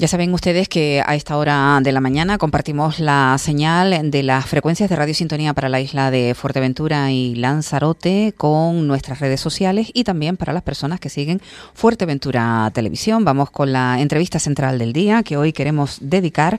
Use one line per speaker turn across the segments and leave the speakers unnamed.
Ya saben ustedes que a esta hora de la mañana compartimos la señal de las frecuencias de Radio Sintonía para la isla de Fuerteventura y Lanzarote con nuestras redes sociales y también para las personas que siguen Fuerteventura Televisión. Vamos con la entrevista central del día que hoy queremos dedicar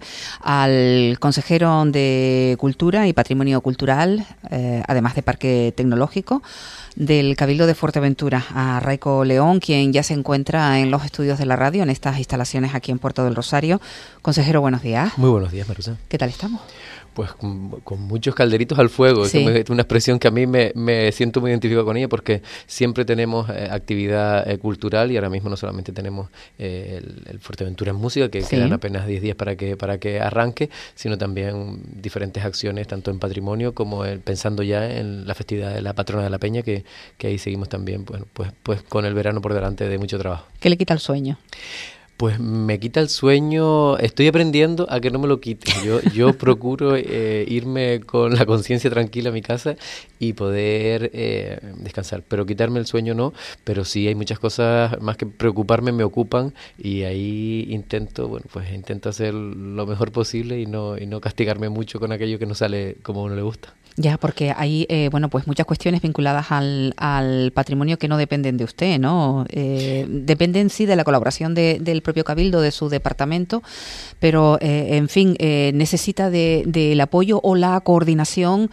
al consejero de Cultura y Patrimonio Cultural, además de Parque Tecnológico, del Cabildo de Fuerteventura, a Raico León, quien ya se encuentra en los estudios de la radio, en estas instalaciones aquí en Puerto del Rosario. Consejero, buenos días.
Muy buenos días, Marusa.
¿Qué tal estamos?
Pues con muchos calderitos al fuego.
Sí.
Es una expresión que a mí me siento muy identificado con ella porque siempre tenemos actividad cultural y ahora mismo no solamente tenemos el Fuerteventura en Música, que quedan apenas 10 días para que arranque, sino también diferentes acciones, tanto en patrimonio como pensando ya en la festividad de la patrona de la Peña, que ahí seguimos también pues con el verano por delante de mucho trabajo.
¿Qué le quita el sueño?
Pues me quita el sueño, estoy aprendiendo a que no me lo quite. Yo procuro irme con la conciencia tranquila a mi casa y poder descansar, pero quitarme el sueño no, pero sí hay muchas cosas más que preocuparme, me ocupan y ahí intento hacer lo mejor posible y no castigarme mucho con aquello que no sale como a uno le gusta.
Ya, porque hay, pues muchas cuestiones vinculadas al patrimonio que no dependen de usted, ¿no? Dependen, sí, de la colaboración del propio Cabildo, de su departamento, pero, en fin, necesita del apoyo o la coordinación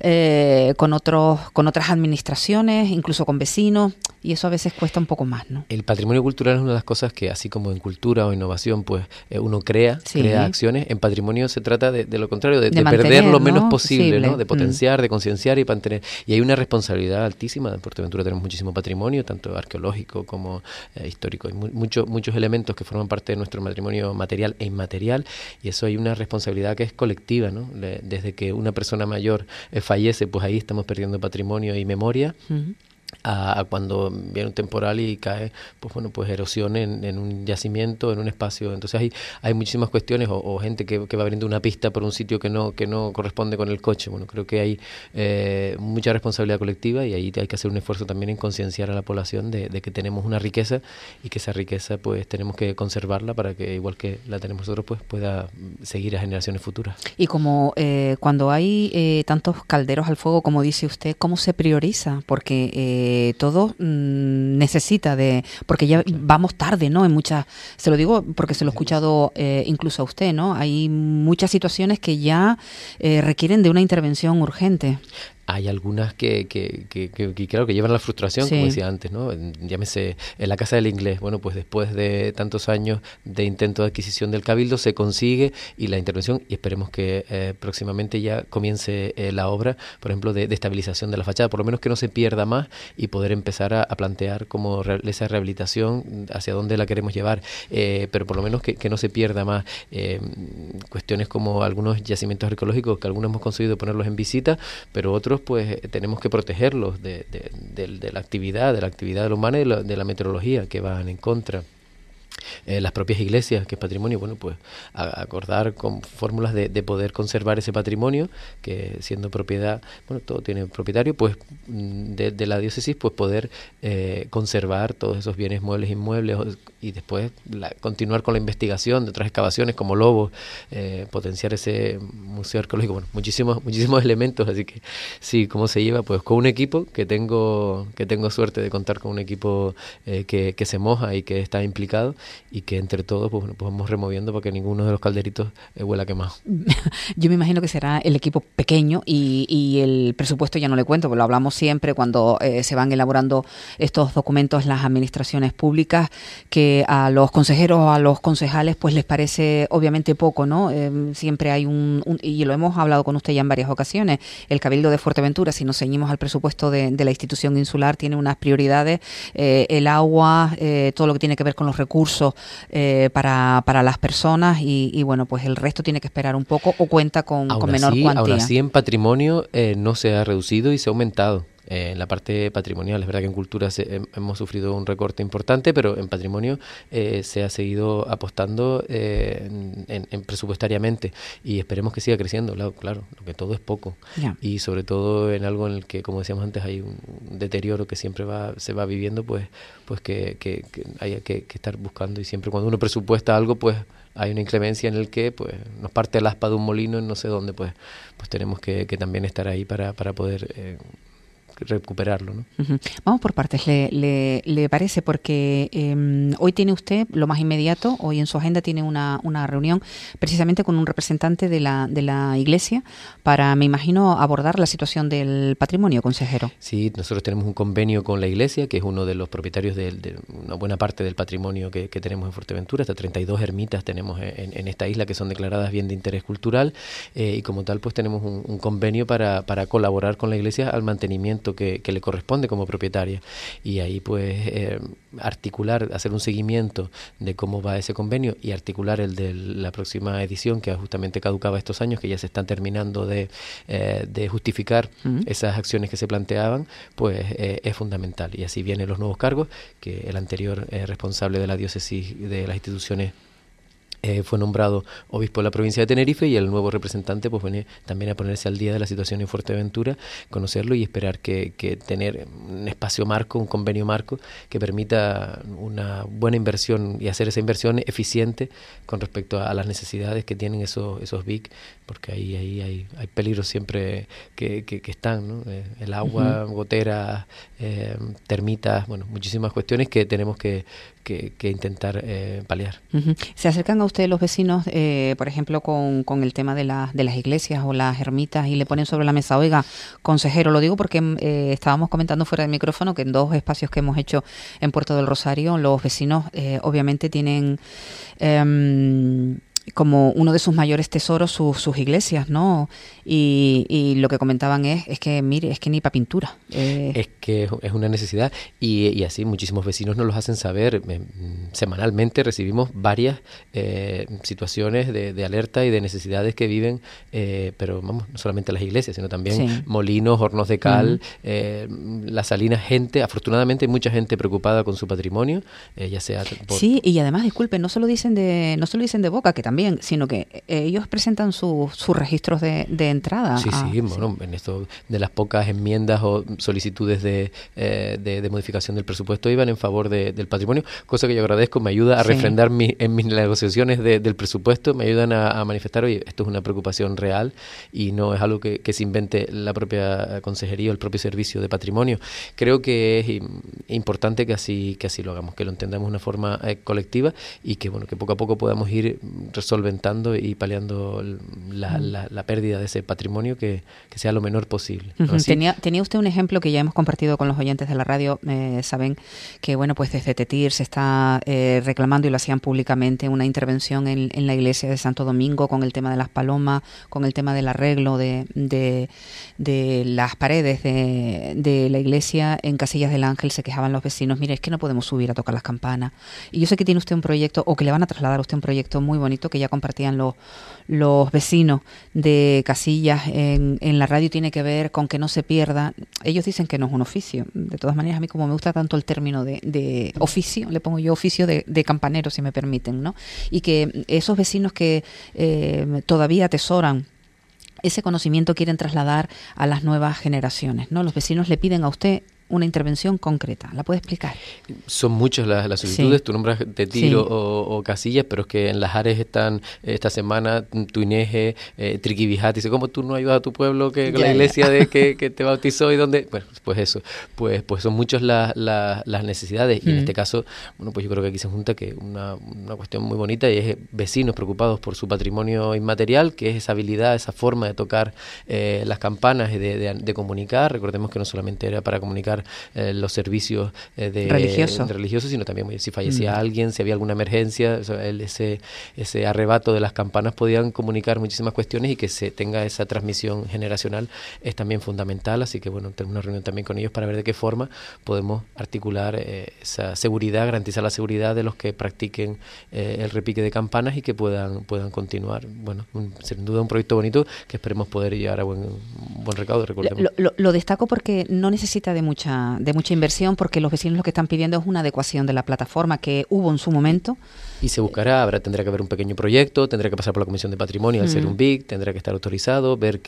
con otras administraciones, incluso con vecinos, y eso a veces cuesta un poco más, ¿no? El
patrimonio cultural es una de las cosas que, así como en cultura o innovación, pues uno crea acciones. En patrimonio se trata de lo contrario, de perder lo menos posible, ¿no? De potenciar, de concienciar y mantener. Y hay una responsabilidad altísima. En Fuerteventura tenemos muchísimo patrimonio, tanto arqueológico como histórico. Hay muchos elementos que forman parte de nuestro patrimonio material e inmaterial, y eso hay una responsabilidad que es colectiva, ¿no? Desde que una persona mayor fallece, pues ahí estamos perdiendo patrimonio y memoria. A cuando viene un temporal y cae pues erosión en un yacimiento, en un espacio. Entonces hay muchísimas cuestiones o gente que va abriendo una pista por un sitio que no corresponde con el coche. Bueno, creo que hay mucha responsabilidad colectiva y ahí hay que hacer un esfuerzo también en concienciar a la población de que tenemos una riqueza y que esa riqueza pues tenemos que conservarla para que, igual que la tenemos nosotros, pues pueda seguir a generaciones futuras.
Y como cuando hay tantos calderos al fuego, como dice usted, ¿cómo se prioriza? Porque todo necesita porque ya vamos tarde, ¿no? Se lo digo porque se lo he escuchado incluso a usted, ¿no? Hay muchas situaciones que ya requieren de una intervención urgente.
Hay algunas que claro, que llevan a la frustración, como decía antes, ¿no? Llámese en la Casa del Inglés. Bueno, pues después de tantos años de intento de adquisición del Cabildo se consigue y la intervención, y esperemos que próximamente ya comience la obra, por ejemplo, de estabilización de la fachada, por lo menos que no se pierda más y poder empezar a plantear como esa rehabilitación hacia dónde la queremos llevar, pero por lo menos que no se pierda más. Cuestiones como algunos yacimientos arqueológicos que algunos hemos conseguido ponerlos en visita, pero otros pues tenemos que protegerlos de la actividad del humano y de la meteorología que van en contra. Las propias iglesias, que es patrimonio, bueno, pues acordar con fórmulas de poder conservar ese patrimonio, que siendo propiedad, bueno, todo tiene propietario, pues de la diócesis, pues poder conservar todos esos bienes muebles e inmuebles y después continuar con la investigación de otras excavaciones como Lobos, potenciar ese museo arqueológico, bueno, muchísimos elementos, así que sí, ¿cómo se lleva? Pues con un equipo que tengo suerte de contar con un equipo que se moja y que está implicado y que entre todos pues vamos removiendo para que ninguno de los calderitos huela quemado.
Yo me imagino que será el equipo pequeño y el presupuesto ya no le cuento, porque lo hablamos siempre cuando se van elaborando estos documentos en las administraciones públicas, que a los consejeros o a los concejales pues les parece obviamente poco, ¿no? Siempre hay y lo hemos hablado con usted ya en varias ocasiones, el Cabildo de Fuerteventura, si nos ceñimos al presupuesto de la institución insular, tiene unas prioridades, el agua, todo lo que tiene que ver con los recursos para las personas y bueno, pues el resto tiene que esperar un poco o cuenta con menor cuantía.
Aún así en patrimonio no se ha reducido y se ha aumentado. en la parte patrimonial. Es verdad que en cultura hemos sufrido un recorte importante, pero en patrimonio se ha seguido apostando en presupuestariamente, y esperemos que siga creciendo, claro, lo que todo es poco.
Yeah.
Y sobre todo en algo en el que, como decíamos antes, hay un deterioro que siempre se va viviendo, pues que haya que estar buscando, y siempre cuando uno presupuesta algo, pues hay una inclemencia en el que pues nos parte el aspa de un molino en no sé dónde, pues tenemos que también estar ahí para poder recuperarlo, ¿no?
Uh-huh. Vamos por partes, ¿le parece? Porque hoy tiene usted lo más inmediato, hoy en su agenda tiene una reunión precisamente con un representante de la Iglesia para, me imagino, abordar la situación del patrimonio, consejero.
Sí, nosotros tenemos un convenio con la Iglesia, que es uno de los propietarios de una buena parte del patrimonio que tenemos en Fuerteventura. Hasta 32 ermitas tenemos en esta isla que son declaradas bien de interés cultural, y como tal pues tenemos un convenio para colaborar con la Iglesia al mantenimiento que le corresponde como propietaria, y ahí pues articular, hacer un seguimiento de cómo va ese convenio y articular el de la próxima edición, que justamente caducaba estos años, que ya se están terminando de justificar esas acciones que se planteaban, pues es fundamental. Y así vienen los nuevos cargos, que el anterior responsable de la diócesis de las instituciones fue nombrado obispo de la provincia de Tenerife, y el nuevo representante pues viene también a ponerse al día de la situación en Fuerteventura, conocerlo y esperar que tener un espacio marco, un convenio marco que permita una buena inversión y hacer esa inversión eficiente con respecto a las necesidades que tienen esos BIC, porque ahí hay peligros siempre que están, ¿no? El agua, goteras, termitas, bueno, muchísimas cuestiones que tenemos que intentar paliar.
¿Se acercan a ustedes los vecinos, por ejemplo, con el tema de las iglesias o las ermitas, y le ponen sobre la mesa, oiga, consejero, lo digo porque estábamos comentando fuera del micrófono que en 2 espacios que hemos hecho en Puerto del Rosario, los vecinos obviamente tienen como uno de sus mayores tesoros sus iglesias, ¿no? Y lo que comentaban es que, mire, es que ni para pintura.
Es que es una necesidad, y así muchísimos vecinos nos los hacen saber. Semanalmente recibimos varias situaciones de alerta y de necesidades que viven, pero vamos, no solamente las iglesias, sino también molinos, hornos de cal, las salinas, afortunadamente hay mucha gente preocupada con su patrimonio, ya sea
Sí, y además, disculpen, no se lo dicen de boca, que también, sino que ellos presentan sus registros de entrada.
Sí, bueno, en esto de las pocas enmiendas o solicitudes de modificación del presupuesto iban en favor del patrimonio, cosa que yo agradezco, me ayuda a refrendar en mis negociaciones del presupuesto, me ayudan a manifestar, oye, esto es una preocupación real y no es algo que se invente la propia consejería o el propio servicio de patrimonio. Creo que es importante que así lo hagamos, que lo entendamos de una forma colectiva, y que bueno, que poco a poco podamos ir solventando y paliando la pérdida de ese patrimonio, que sea lo menor posible. ¿No?
Tenía usted un ejemplo que ya hemos compartido con los oyentes de la radio. Saben que bueno, pues desde Tetir se está reclamando, y lo hacían públicamente, una intervención en la iglesia de Santo Domingo con el tema de las palomas, con el tema del arreglo de las paredes de la iglesia. En Casillas del Ángel se quejaban los vecinos, mire, es que no podemos subir a tocar las campanas. Y yo sé que tiene usted un proyecto, o que le van a trasladar a usted un proyecto muy bonito que ya compartían los vecinos de Casillas en la radio, tiene que ver con que no se pierda. Ellos dicen que no es un oficio. De todas maneras, a mí, como me gusta tanto el término de oficio, le pongo yo oficio de campanero, si me permiten, ¿no? Y que esos vecinos que todavía atesoran ese conocimiento quieren trasladar a las nuevas generaciones, ¿no? Los vecinos le piden a usted una intervención concreta. ¿La puede explicar? Son
muchas las solicitudes. Tú nombras Tetir o Casillas, pero es que en Las Ares están esta semana Tuineje, Triquibijat. Dice, ¿cómo tú no ayudas a tu pueblo con la iglesia de que te bautizó y dónde? Bueno, pues eso. Pues son muchas las necesidades. Y en este caso, bueno, pues yo creo que aquí se junta que una cuestión muy bonita, y es vecinos preocupados por su patrimonio inmaterial, que es esa habilidad, esa forma de tocar las campanas y de comunicar. Recordemos que no solamente era para comunicar prestar los servicios religiosos, sino también si fallecía alguien, si había alguna emergencia, o sea, ese arrebato de las campanas podían comunicar muchísimas cuestiones, y que se tenga esa transmisión generacional es también fundamental. Así que bueno, tengo una reunión también con ellos para ver de qué forma podemos articular esa seguridad, garantizar la seguridad de los que practiquen el repique de campanas y que puedan continuar. Bueno, sin duda un proyecto bonito que esperemos poder llegar a buen recaudo.
Lo destaco porque no necesita de mucha inversión, porque los vecinos lo que están pidiendo es una adecuación de la plataforma que hubo en su momento.
Y se buscará, tendrá que haber un pequeño proyecto, tendrá que pasar por la Comisión de Patrimonio al ser un BIC, tendrá que estar autorizado, ver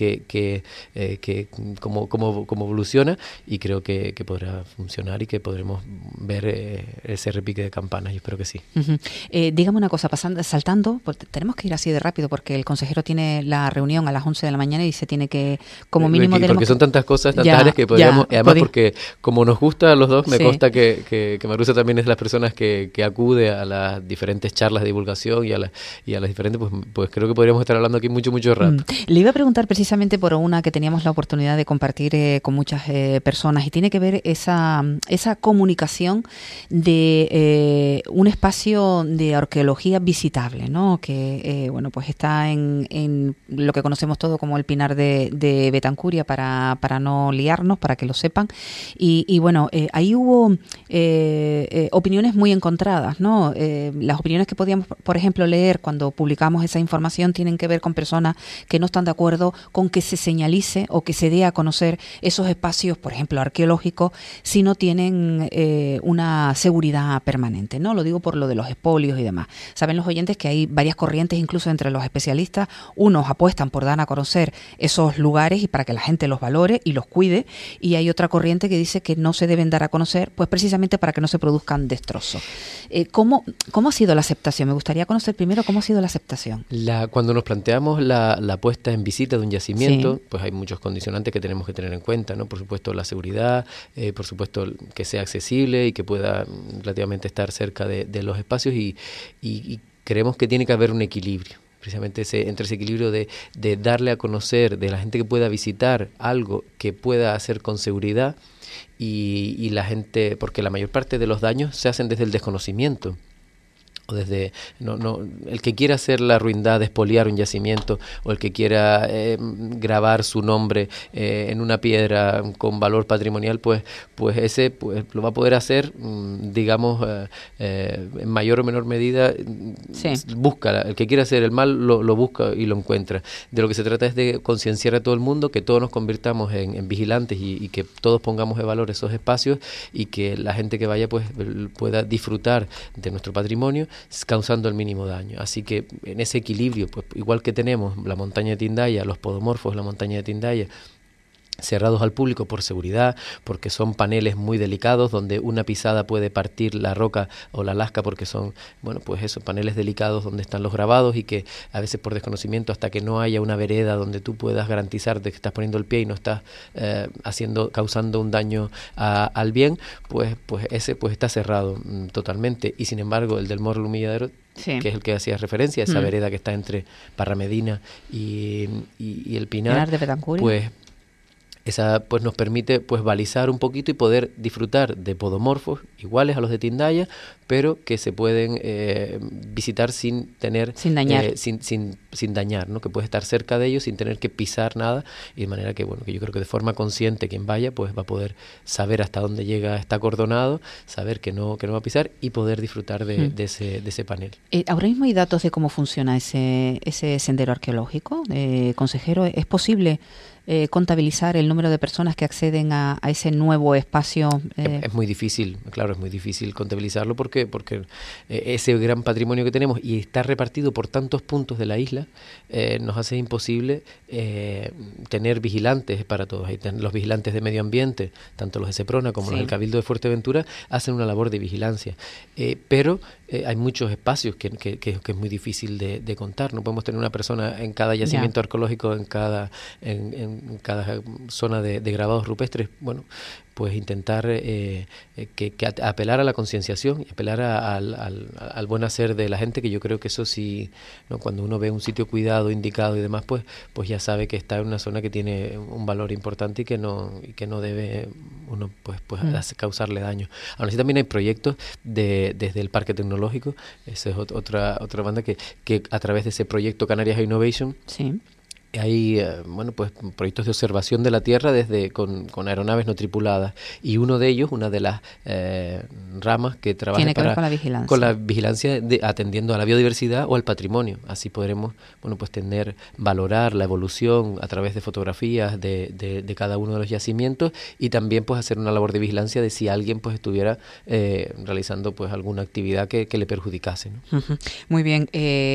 cómo evoluciona, y creo que podrá funcionar y que podremos ver ese repique de campanas. Yo espero que sí.
Dígame una cosa, saltando, pues tenemos que ir así de rápido porque el consejero tiene la reunión a las 11 de la mañana y se tiene que, como mínimo...
Porque son tantas cosas, tantas áreas que podríamos... además, porque como nos gusta a los dos, me consta que Marusa también es de las personas que acude a las diferentes charlas de divulgación y a las diferentes, pues creo que podríamos estar hablando aquí mucho rato.
Le iba a preguntar precisamente por una que teníamos la oportunidad de compartir con muchas personas, y tiene que ver esa comunicación de un espacio de arqueología visitable, ¿no? Que bueno, pues está en lo que conocemos todo como el Pinar de Betancuria, para no liarnos, para que lo sepan. Y bueno, ahí hubo opiniones muy encontradas, ¿no? Las opiniones que podíamos, por ejemplo, leer cuando publicamos esa información tienen que ver con personas que no están de acuerdo con que se señalice o que se dé a conocer esos espacios, por ejemplo, arqueológicos, si no tienen una seguridad permanente, ¿no? Lo digo por lo de los expolios y demás. Saben los oyentes que hay varias corrientes, incluso entre los especialistas. Unos apuestan por dar a conocer esos lugares y para que la gente los valore y los cuide, y hay otra corriente que dice que no se deben dar a conocer, pues precisamente para que no se produzcan destrozos. ¿Cómo ha sido la aceptación? Me gustaría conocer primero cómo ha sido la aceptación.
Cuando nos planteamos la puesta en visita de un yacimiento, pues hay muchos condicionantes que tenemos que tener en cuenta, ¿no? Por supuesto la seguridad, por supuesto que sea accesible y que pueda relativamente estar cerca de los espacios, y creemos que tiene que haber un equilibrio. Precisamente entre ese equilibrio de darle a conocer, de la gente que pueda visitar algo que pueda hacer con seguridad, y la gente, porque la mayor parte de los daños se hacen desde el desconocimiento. O desde el que quiera hacer la ruindad de expoliar un yacimiento, o el que quiera grabar su nombre en una piedra con valor patrimonial, pues ese lo va a poder hacer, digamos, en mayor o menor medida. Busca, el que quiera hacer el mal lo busca y lo encuentra. De lo que se trata es de concienciar a todo el mundo, que todos nos convirtamos en vigilantes, y que todos pongamos de valor esos espacios, y que la gente que vaya pues pueda disfrutar de nuestro patrimonio causando el mínimo daño. Así que en ese equilibrio, pues igual que tenemos la montaña de Tindaya, los podomorfos de la montaña de Tindaya, cerrados al público por seguridad, porque son paneles muy delicados donde una pisada puede partir la roca o la lasca, porque son, bueno, pues esos paneles delicados donde están los grabados, y que a veces por desconocimiento, hasta que no haya una vereda donde tú puedas garantizarte que estás poniendo el pie y no estás causando un daño al bien, pues ese pues está cerrado totalmente. Y sin embargo el del Morro del Humilladero, que es el que hacía referencia, esa vereda que está entre Parramedina y el Pinar
de Betancuria,
pues esa pues nos permite pues balizar un poquito y poder disfrutar de podomorfos iguales a los de Tindaya, pero que se pueden visitar sin dañar, sin dañar, ¿no? Que puedes estar cerca de ellos sin tener que pisar nada, y de manera que bueno, que yo creo que de forma consciente quien vaya pues va a poder saber hasta dónde llega, está acordonado, saber que no va a pisar, y poder disfrutar de ese panel.
Ahora mismo hay datos de cómo funciona ese sendero arqueológico, consejero. ¿Es posible contabilizar el número de personas que acceden a ese nuevo espacio?
Es muy difícil, claro, es muy difícil contabilizarlo porque ese gran patrimonio que tenemos y está repartido por tantos puntos de la isla, nos hace imposible tener vigilantes para todos. Los vigilantes de medio ambiente, tanto los de Seprona como los del Cabildo de Fuerteventura, hacen una labor de vigilancia, pero hay muchos espacios que es muy difícil de contar. No podemos tener una persona en cada yacimiento arqueológico, en cada zona de grabados rupestres, bueno, pues intentar que apelar a la concienciación y apelar al buen hacer de la gente, que yo creo que eso sí, ¿no? Cuando uno ve un sitio cuidado, indicado y demás, pues ya sabe que está en una zona que tiene un valor importante y que no debe uno pues causarle daño. Aún así también hay proyectos desde el Parque Tecnológico, esa es otra banda que a través de ese proyecto Canarias Innovation,
sí,
hay pues proyectos de observación de la Tierra con aeronaves no tripuladas, y uno de ellos, una de las ramas que trabaja
tiene que ver con
la vigilancia atendiendo a la biodiversidad o al patrimonio. Así podremos pues valorar la evolución a través de fotografías de cada uno de los yacimientos, y también pues hacer una labor de vigilancia de si alguien pues estuviera realizando pues alguna actividad que le perjudicase, ¿no?
Uh-huh. Muy bien,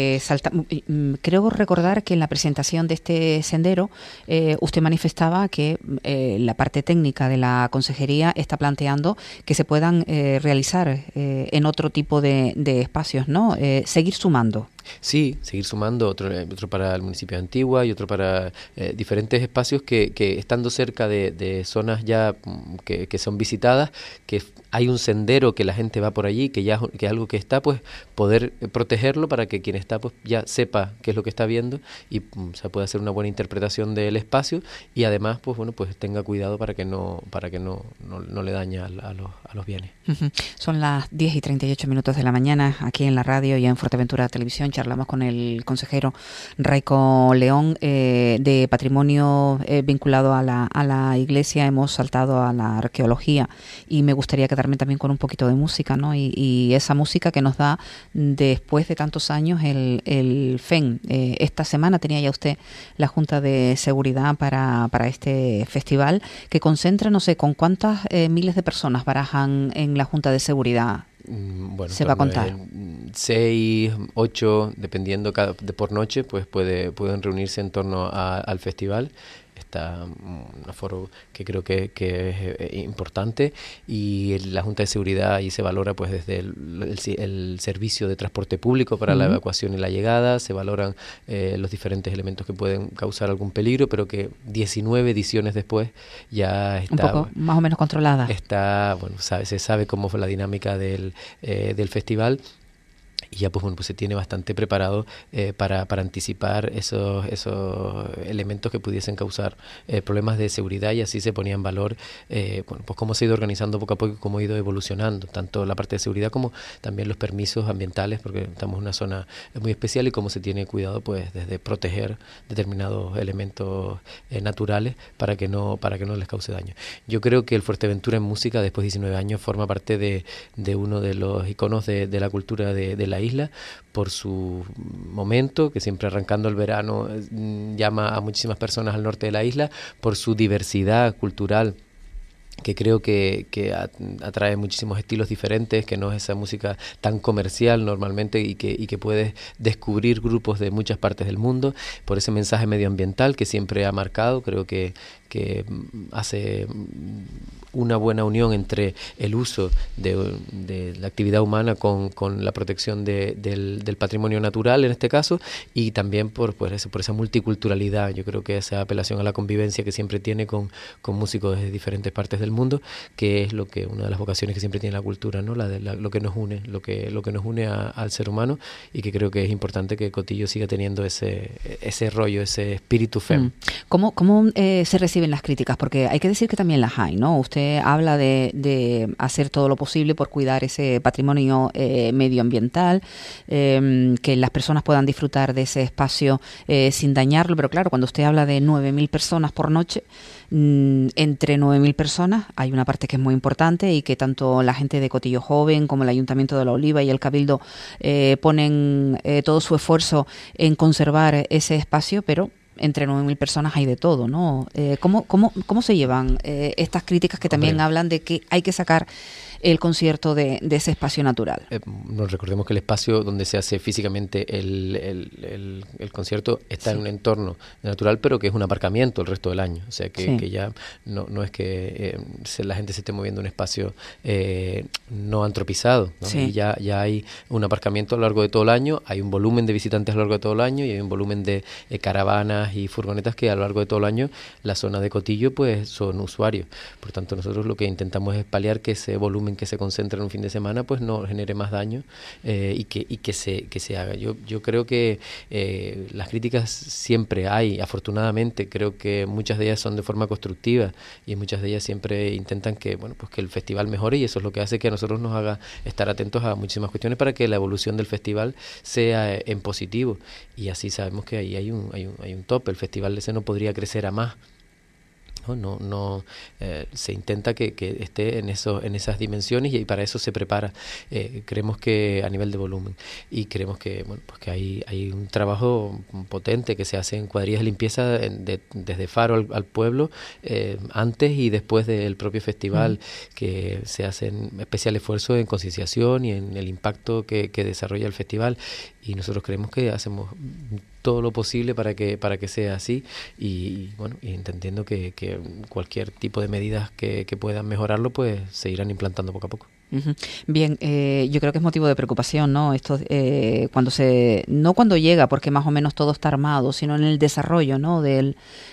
creo recordar que en la presentación de este sendero usted manifestaba que la parte técnica de la consejería está planteando que se puedan realizar en otro tipo de espacios, ¿no? Seguir sumando.
Sí, seguir sumando, otro para el municipio de Antigua y otro para diferentes espacios que estando cerca de zonas ya que son visitadas, que hay un sendero que la gente va por allí, que es algo que está, pues poder protegerlo para que quien está pues ya sepa qué es lo que está viendo y se pueda hacer una buena interpretación del espacio, y además pues tenga cuidado para que no le dañe a los bienes.
Uh-huh. Son las 10:38 de la mañana aquí en la radio y en Fuerteventura Televisión. Charlamos con el consejero Raico León de patrimonio vinculado a la iglesia. Hemos saltado a la arqueología y me gustaría quedarme también con un poquito de música, ¿no? Y esa música que nos da después de tantos años el FEN. Esta semana tenía ya usted la Junta de Seguridad para este festival, que concentra, no sé, con cuántas miles de personas barajan en la Junta de Seguridad.
Bueno,
se va a contar
6, 8, dependiendo por noche, pues pueden reunirse en torno al festival. Está un aforo que creo que es importante, y la Junta de Seguridad ahí se valora pues desde el servicio de transporte público para la evacuación y la llegada, se valoran los diferentes elementos que pueden causar algún peligro, pero que 19 ediciones después ya está
un poco más o menos controlada.
Está, se sabe cómo fue la dinámica del festival. Y ya pues se tiene bastante preparado para anticipar esos elementos que pudiesen causar problemas de seguridad, y así se ponía en valor pues cómo se ha ido organizando poco a poco y cómo ha ido evolucionando tanto la parte de seguridad como también los permisos ambientales, porque estamos en una zona muy especial, y cómo se tiene cuidado pues desde proteger determinados elementos naturales para que no les cause daño. Yo creo que el Fuerteventura en música, después de 19 años, forma parte de uno de los iconos de la cultura de la isla, por su momento, que siempre arrancando el verano llama a muchísimas personas al norte de la isla, por su diversidad cultural, que creo que atrae muchísimos estilos diferentes, que no es esa música tan comercial normalmente, y que puedes descubrir grupos de muchas partes del mundo, por ese mensaje medioambiental que siempre ha marcado. Creo que hace una buena unión entre el uso de la actividad humana con la protección del patrimonio natural en este caso, y también por esa multiculturalidad. Yo creo que esa apelación a la convivencia que siempre tiene con músicos de diferentes partes del mundo, que es una de las vocaciones que siempre tiene la cultura, ¿no? Lo que nos une, lo que nos une al ser humano, y que creo que es importante que Cotillo siga teniendo ese rollo, ese espíritu FEM.
¿Cómo se reciben las críticas? Porque hay que decir que también las hay, ¿no? Usted habla de hacer todo lo posible por cuidar ese patrimonio medioambiental, que las personas puedan disfrutar de ese espacio sin dañarlo, pero claro, cuando usted habla de 9.000 personas por noche, entre 9.000 personas hay una parte que es muy importante, y que tanto la gente de Cotillo Joven como el Ayuntamiento de La Oliva y el Cabildo ponen todo su esfuerzo en conservar ese espacio, pero entre 9.000 personas hay de todo, ¿no? ¿Cómo se llevan estas críticas que también hablan de que hay que sacar el concierto de ese espacio natural.
Nos recordemos que el espacio donde se hace físicamente el concierto está en un entorno natural, pero que es un aparcamiento el resto del año. O sea que ya no es que la gente se esté moviendo en un espacio no antropizado, ¿no? Y ya hay un aparcamiento a lo largo de todo el año, hay un volumen de visitantes a lo largo de todo el año y hay un volumen de caravanas y furgonetas que a lo largo de todo el año la zona de Cotillo pues son usuarios. Por tanto, nosotros lo que intentamos es paliar que ese volumen que se concentra en un fin de semana pues no genere más daño y que se haga. Yo creo que las críticas siempre hay, afortunadamente, creo que muchas de ellas son de forma constructiva y muchas de ellas siempre intentan que que el festival mejore, y eso es lo que hace que a nosotros nos haga estar atentos a muchísimas cuestiones para que la evolución del festival sea en positivo, y así sabemos que ahí hay un tope. El festival ese no podría crecer a más. Se intenta que esté en esas dimensiones, y para eso se prepara. Creemos que a nivel de volumen, y creemos que que hay un trabajo potente que se hace en cuadrillas de limpieza desde Faro al pueblo, antes y después del propio festival, que se hacen especial esfuerzo en concienciación y en el impacto que desarrolla el festival, y nosotros creemos que hacemos todo lo posible para que sea así, y entendiendo que cualquier tipo de medidas que puedan mejorarlo pues se irán implantando poco a poco.
Uh-huh. Bien, yo creo que es motivo de preocupación, ¿no? Esto no cuando llega, porque más o menos todo está armado, sino en el desarrollo, ¿no? del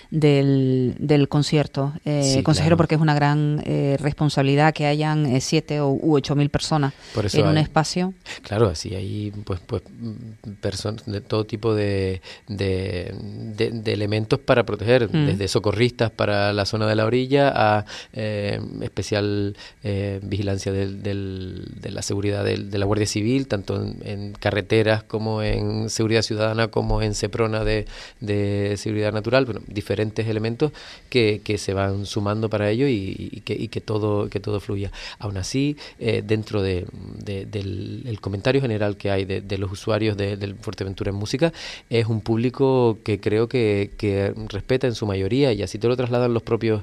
concierto,
sí,
consejero,
claro.
Porque es una gran responsabilidad que hayan 7 u 8.000 personas en un espacio.
Claro, así hay pues personas de todo tipo de elementos para proteger, desde socorristas para la zona de la orilla a especial vigilancia de la seguridad de la Guardia Civil, tanto en carreteras como en seguridad ciudadana, como en Seprona de seguridad natural, diferentes elementos que se van sumando para ello, y que todo fluya. Aún así, dentro del comentario general que hay de los usuarios del Fuerteventura en Música, es un público que creo que respeta en su mayoría, y así te lo trasladan los propios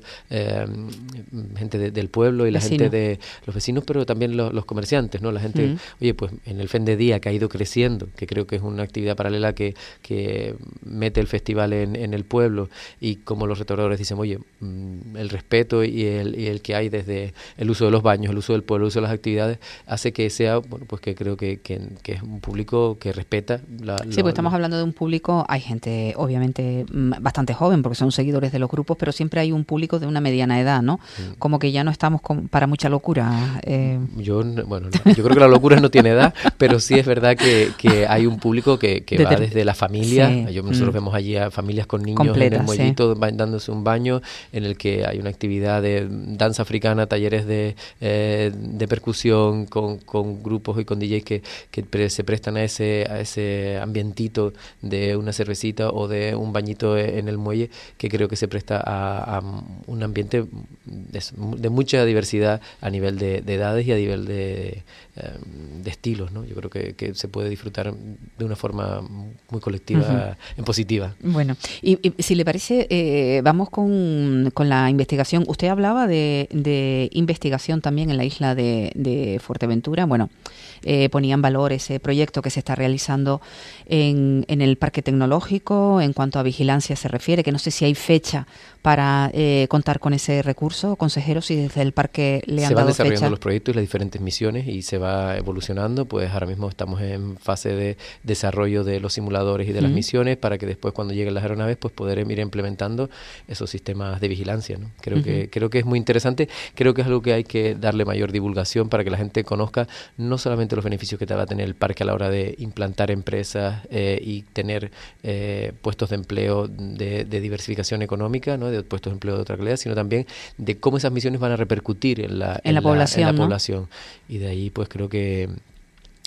gente del pueblo y la gente de los vecinos, pero también los comerciantes, ¿no? La gente, oye, pues en el Fen de Día, que ha ido creciendo, que creo que es una actividad paralela que mete el festival en el pueblo, y como los restauradores dicen, oye, el respeto y el que hay desde el uso de los baños, el uso del pueblo, el uso de las actividades, hace que sea, pues que creo que es un público que respeta.
Sí, pues estamos hablando de un público, hay gente obviamente bastante joven, porque son seguidores de los grupos, pero siempre hay un público de una mediana edad, ¿no? Como que ya no estamos para mucha locura.
Yo creo que la locura no tiene edad, pero sí es verdad que hay un público que va desde la familia. Sí. Nosotros vemos allí a familias con niños completas, en el muellito, dándose un baño, en el que hay una actividad de danza africana, talleres de percusión con grupos y con DJs que se prestan a ese ambientito de una cervecita o de un bañito en el muelle, que creo que se presta a un ambiente de mucha diversidad a nivel de edades y a nivel de estilos, ¿no? Yo creo que se puede disfrutar de una forma muy colectiva, en positiva.
Bueno, y si le parece, vamos con la investigación. Usted hablaba de investigación también en la isla de Fuerteventura. Bueno, ponía en valor ese proyecto que se está realizando en el Parque Tecnológico en cuanto a vigilancia se refiere, que no sé si hay fecha para contar con ese recurso, consejero, si desde el parque le han dado fecha.
Se van desarrollando los proyectos y las diferentes misiones, y se va evolucionando. Pues ahora mismo estamos en fase de desarrollo de los simuladores y de las misiones, para que después, cuando lleguen las aeronaves, pues poder ir implementando esos sistemas de vigilancia, ¿no? Creo que es muy interesante. Creo que es algo que hay que darle mayor divulgación para que la gente conozca no solamente los beneficios que te va a tener el parque a la hora de implantar empresas y tener puestos de empleo de diversificación económica, ¿no? De puestos de empleo de otra calidad, sino también de cómo esas misiones van a repercutir en la población. Y de ahí pues creo que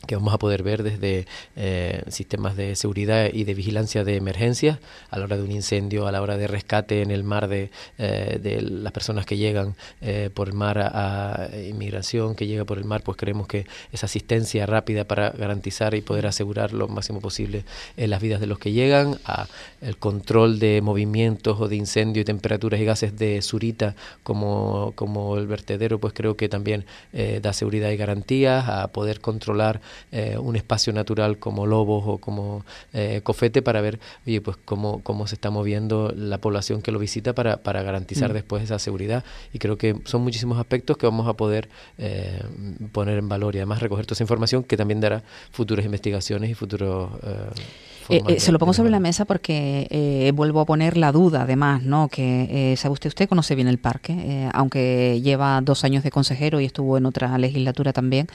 que vamos a poder ver desde sistemas de seguridad y de vigilancia de emergencias a la hora de un incendio, a la hora de rescate en el mar de las personas que llegan por el mar a inmigración, que llega por el mar, pues creemos que esa asistencia rápida para garantizar y poder asegurar lo máximo posible las vidas de los que llegan, a el control de movimientos o de incendio y temperaturas y gases de Zurita como el vertedero, pues creo que también da seguridad y garantías, a poder controlar un espacio natural como Lobos o como Cofete para ver, oye, pues cómo se está moviendo la población que lo visita para garantizar después esa seguridad. Y creo que son muchísimos aspectos que vamos a poder poner en valor y además recoger toda esa información que también dará futuras investigaciones y futuros...
se lo pongo sobre la mesa porque vuelvo a poner la duda, además, ¿no? Que sabe usted conoce bien el parque, aunque lleva 2 años de consejero y estuvo en otra legislatura también.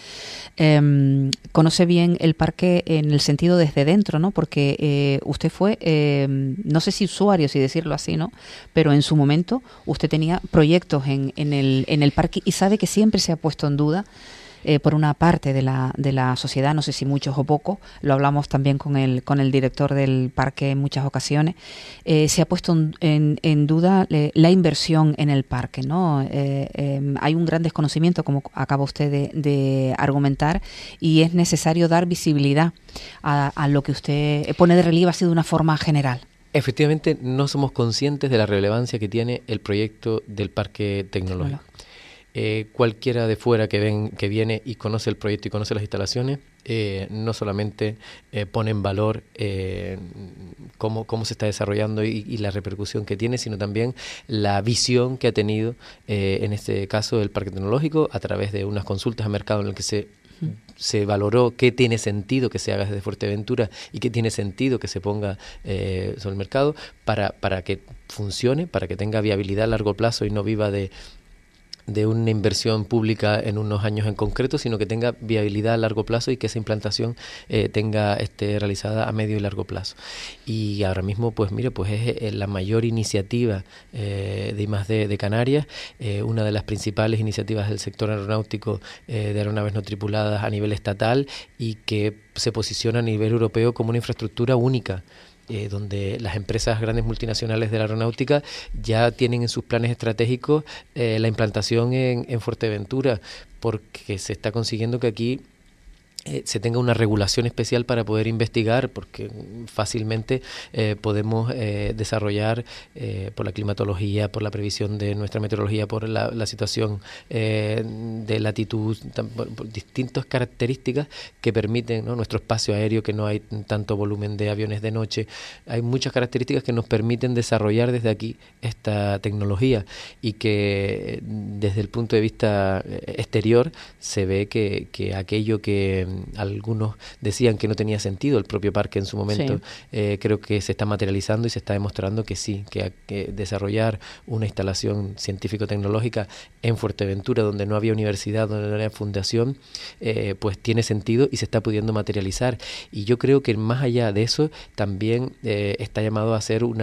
Conoce bien el parque en el sentido desde dentro, ¿no? Porque usted fue, no sé si usuario, si decirlo así, ¿no? Pero en su momento usted tenía proyectos en el parque y sabe que siempre se ha puesto en duda. Por una parte de la sociedad, no sé si muchos o pocos, lo hablamos también con el director del parque en muchas ocasiones, se ha puesto en duda la inversión en el parque, ¿no? Hay un gran desconocimiento, como acaba usted de argumentar, y es necesario dar visibilidad a lo que usted pone de relieve así de una forma general.
Efectivamente, no somos conscientes de la relevancia que tiene el proyecto del parque tecnológico. Cualquiera de fuera que viene y conoce el proyecto y conoce las instalaciones, no solamente pone en valor cómo se está desarrollando y la repercusión que tiene, sino también la visión que ha tenido, en este caso, el parque tecnológico, a través de unas consultas a mercado en el que se valoró qué tiene sentido que se haga desde Fuerteventura y qué tiene sentido que se ponga sobre el mercado para que funcione, para que tenga viabilidad a largo plazo y no viva de una inversión pública en unos años en concreto, sino que tenga viabilidad a largo plazo y que esa implantación esté realizada a medio y largo plazo. Y ahora mismo, pues mire, pues es la mayor iniciativa de I+D de Canarias, una de las principales iniciativas del sector aeronáutico de aeronaves no tripuladas a nivel estatal y que se posiciona a nivel europeo como una infraestructura única, donde las empresas grandes multinacionales de la aeronáutica ya tienen en sus planes estratégicos la implantación en Fuerteventura, porque se está consiguiendo que aquí se tenga una regulación especial para poder investigar, porque fácilmente podemos desarrollar por la climatología, por la previsión de nuestra meteorología, por la situación de latitud, por distintas características que permiten, ¿no?, nuestro espacio aéreo, que no hay tanto volumen de aviones de noche. Hay muchas características que nos permiten desarrollar desde aquí esta tecnología y que desde el punto de vista exterior se ve que aquello que algunos decían que no tenía sentido, el propio parque en su momento, sí, creo que se está materializando y se está demostrando que sí, que desarrollar una instalación científico-tecnológica en Fuerteventura, donde no había universidad, donde no había fundación, pues tiene sentido y se está pudiendo materializar. Y yo creo que más allá de eso, también está llamado a ser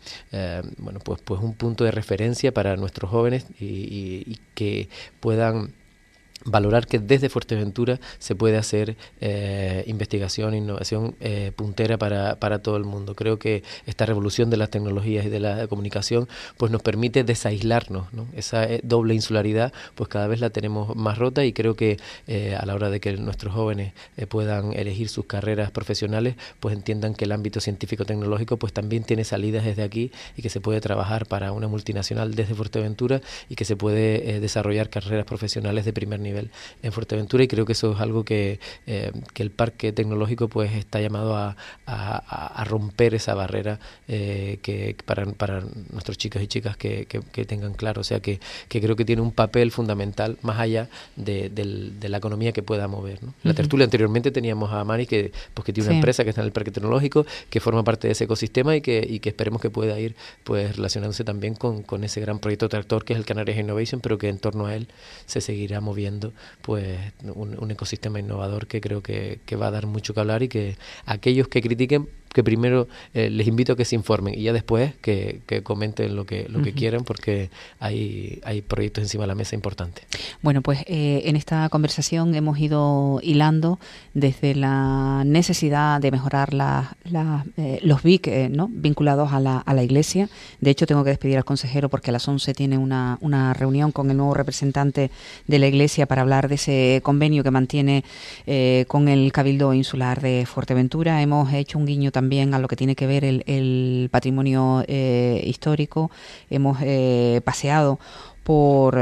pues un punto de referencia para nuestros jóvenes y que puedan valorar que desde Fuerteventura se puede hacer investigación e innovación puntera para todo el mundo. Creo que esta revolución de las tecnologías y de la comunicación pues nos permite desaislarnos, ¿no? Esa doble insularidad pues cada vez la tenemos más rota, y creo que a la hora de que nuestros jóvenes puedan elegir sus carreras profesionales, pues entiendan que el ámbito científico-tecnológico pues también tiene salidas desde aquí y que se puede trabajar para una multinacional desde Fuerteventura y que se puede desarrollar carreras profesionales de primer nivel en Fuerteventura. Y creo que eso es algo que el parque tecnológico pues está llamado a romper esa barrera que para nuestros chicos y chicas que tengan claro. O sea que creo que tiene un papel fundamental más allá de la economía que pueda mover, ¿no? La tertulia anteriormente teníamos a Mari que tiene una empresa que está en el parque tecnológico, que forma parte de ese ecosistema y que esperemos que pueda ir pues relacionándose también con ese gran proyecto tractor que es el Canarias Innovation, pero que en torno a él se seguirá moviendo pues un ecosistema innovador que creo que va a dar mucho que hablar, y que aquellos que critiquen primero les invito a que se informen y ya después que comenten lo que quieran, porque hay proyectos encima de la mesa importantes.
Bueno, pues en esta conversación hemos ido hilando desde la necesidad de mejorar los BIC, ¿no?, vinculados a la Iglesia. De hecho, tengo que despedir al consejero porque a las 11 tiene una reunión con el nuevo representante de la Iglesia para hablar de ese convenio que mantiene con el Cabildo Insular de Fuerteventura. Hemos hecho un guiño también a lo que tiene que ver el patrimonio histórico. Hemos paseado por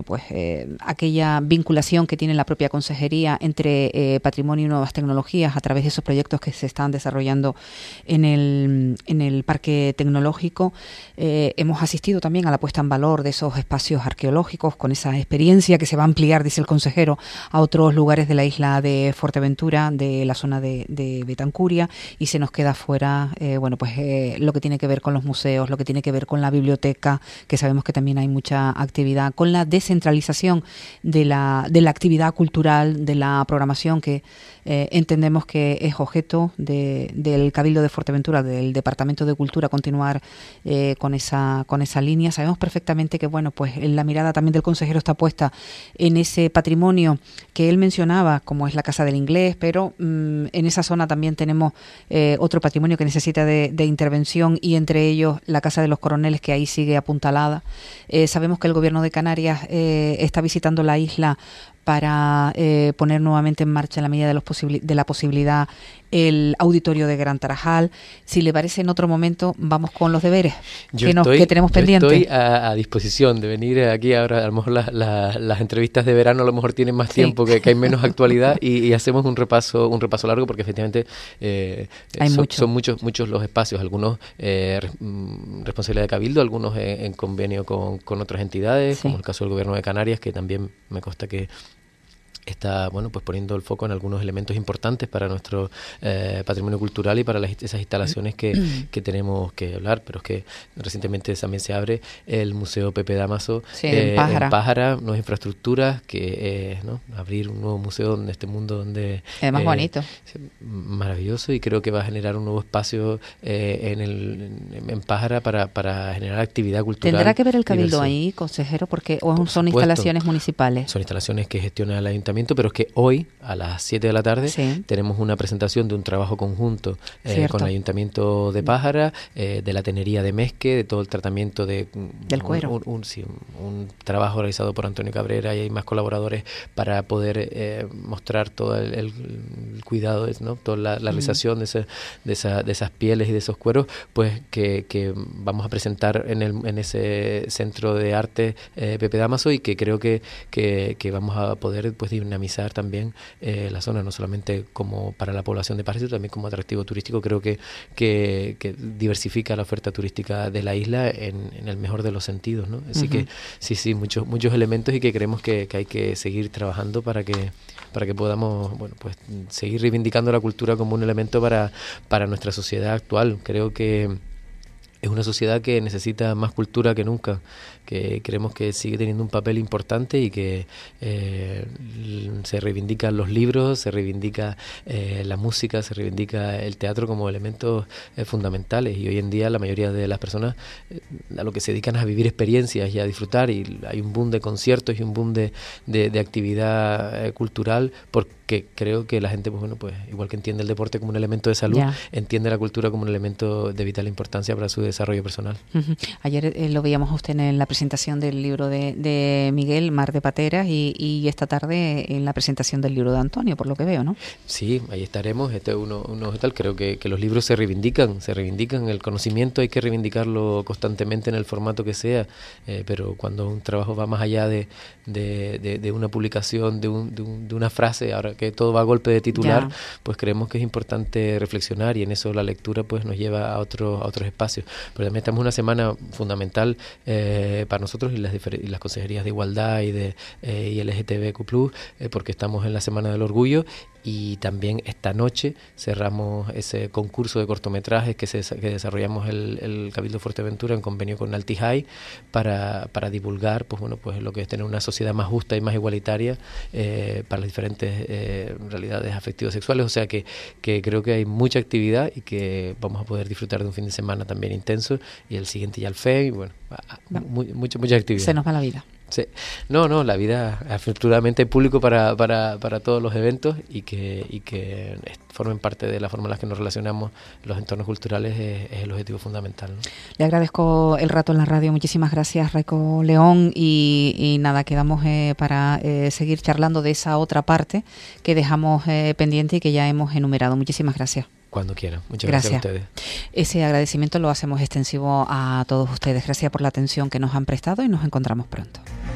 aquella vinculación que tiene la propia consejería entre patrimonio y nuevas tecnologías a través de esos proyectos que se están desarrollando en el parque tecnológico. Hemos asistido también a la puesta en valor de esos espacios arqueológicos con esa experiencia que se va a ampliar, dice el consejero, a otros lugares de la isla de Fuerteventura, de la zona de Betancuria, y se nos queda fuera lo que tiene que ver con los museos, lo que tiene que ver con la biblioteca, que sabemos que también hay mucha actividad, con la descentralización de la actividad cultural, de la programación que entendemos que es objeto del Cabildo de Fuerteventura, del Departamento de Cultura, continuar con esa línea. Sabemos perfectamente que la mirada también del consejero está puesta en ese patrimonio que él mencionaba, como es la Casa del Inglés, pero en esa zona también tenemos otro patrimonio que necesita de intervención, y entre ellos la Casa de los Coroneles, que ahí sigue apuntalada. Sabemos que el Gobierno de Canarias está visitando la isla para poner nuevamente en marcha, en la medida de la posibilidad, el auditorio de Gran Tarajal. Si le parece, en otro momento vamos con los deberes que tenemos pendientes.
Estoy a disposición de venir aquí ahora. A lo mejor las entrevistas de verano a lo mejor tienen más tiempo, que hay menos actualidad, y hacemos un repaso largo, porque efectivamente son muchos los espacios, algunos responsabilidad de Cabildo, algunos en convenio con otras entidades, como el caso del Gobierno de Canarias, que también me consta que está poniendo el foco en algunos elementos importantes para nuestro patrimonio cultural y para esas instalaciones que tenemos que hablar. Pero es que recientemente también se abre el Museo Pepe Dámaso en Pájara, nuevas infraestructuras, que abrir un nuevo museo en este mundo donde
es más bonito,
maravilloso, y creo que va a generar un nuevo espacio en Pájara para generar actividad cultural.
¿Tendrá que ver el Cabildo ahí, consejero? Porque son instalaciones municipales.
Son instalaciones que gestiona el Ayuntamiento, pero es que hoy a las 7 de la tarde tenemos una presentación de un trabajo conjunto con el Ayuntamiento de Pájara, de la Tenería de Mesque, de todo el tratamiento del cuero. Un trabajo realizado por Antonio Cabrera, y hay más colaboradores para poder mostrar todo el cuidado, toda la realización de esas pieles y de esos cueros, pues que vamos a presentar en ese centro de arte Pepe Dámaso, y que creo que vamos a poder dinamizar también la zona, no solamente como para la población de Pájara, sino también como atractivo turístico. Creo que diversifica la oferta turística de la isla en el mejor de los sentidos, ¿no? Así que sí, muchos elementos, y que creemos que hay que seguir trabajando para que podamos seguir reivindicando la cultura como un elemento para nuestra sociedad actual. Creo que es una sociedad que necesita más cultura que nunca, que creemos que sigue teniendo un papel importante, y que se reivindican los libros, se reivindica la música, se reivindica el teatro como elementos fundamentales, y hoy en día la mayoría de las personas a lo que se dedican es a vivir experiencias y a disfrutar, y hay un boom de conciertos y un boom de actividad cultural, porque creo que la gente, igual que entiende el deporte como un elemento de salud, entiende la cultura como un elemento de vital importancia para su desarrollo personal.
Ayer lo veíamos a usted en la presentación del libro de Miguel, Mar de Pateras, y esta tarde en la presentación del libro de Antonio, por lo que veo, ¿no?
Sí, ahí estaremos. Creo que los libros se reivindican, el conocimiento hay que reivindicarlo constantemente en el formato que sea, pero cuando un trabajo va más allá de una publicación, de una frase, ahora que todo va a golpe de titular, pues creemos que es importante reflexionar, y en eso la lectura pues nos lleva a otros espacios. Pero también estamos en una semana fundamental para nosotros y las consejerías de Igualdad y LGTBQ+, porque estamos en la Semana del Orgullo, y también esta noche cerramos ese concurso de cortometrajes que desarrollamos el Cabildo de Fuerteventura en convenio con Altijai para divulgar pues lo que es tener una sociedad más justa y más igualitaria para las diferentes realidades afectivos sexuales. O sea que creo que hay mucha actividad y que vamos a poder disfrutar de un fin de semana también intenso, y el siguiente ya el FEM, y bueno, mucha actividad.
Se nos va la vida.
Sí. No, la vida, afortunadamente hay público para todos los eventos, y que formen parte de la forma en la que nos relacionamos los entornos culturales es el objetivo fundamental, ¿no?
Le agradezco el rato en la radio. Muchísimas gracias, Raico León, y nada, quedamos para seguir charlando de esa otra parte que dejamos pendiente y que ya hemos enumerado. Muchísimas gracias.
Cuando quieran. Muchas gracias a ustedes.
Ese agradecimiento lo hacemos extensivo a todos ustedes. Gracias por la atención que nos han prestado y nos encontramos pronto.